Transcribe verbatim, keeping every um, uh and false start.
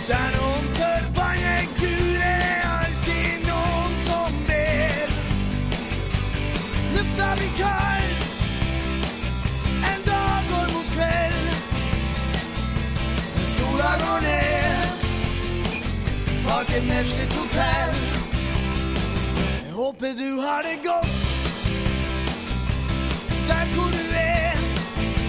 Utan om förbannat Gud är det alltid någon som ber. Lufta blir kall, en dag går mot kväll. Sola går ner bak ett närsligt hotell. Jag hoppas du har det gott där går du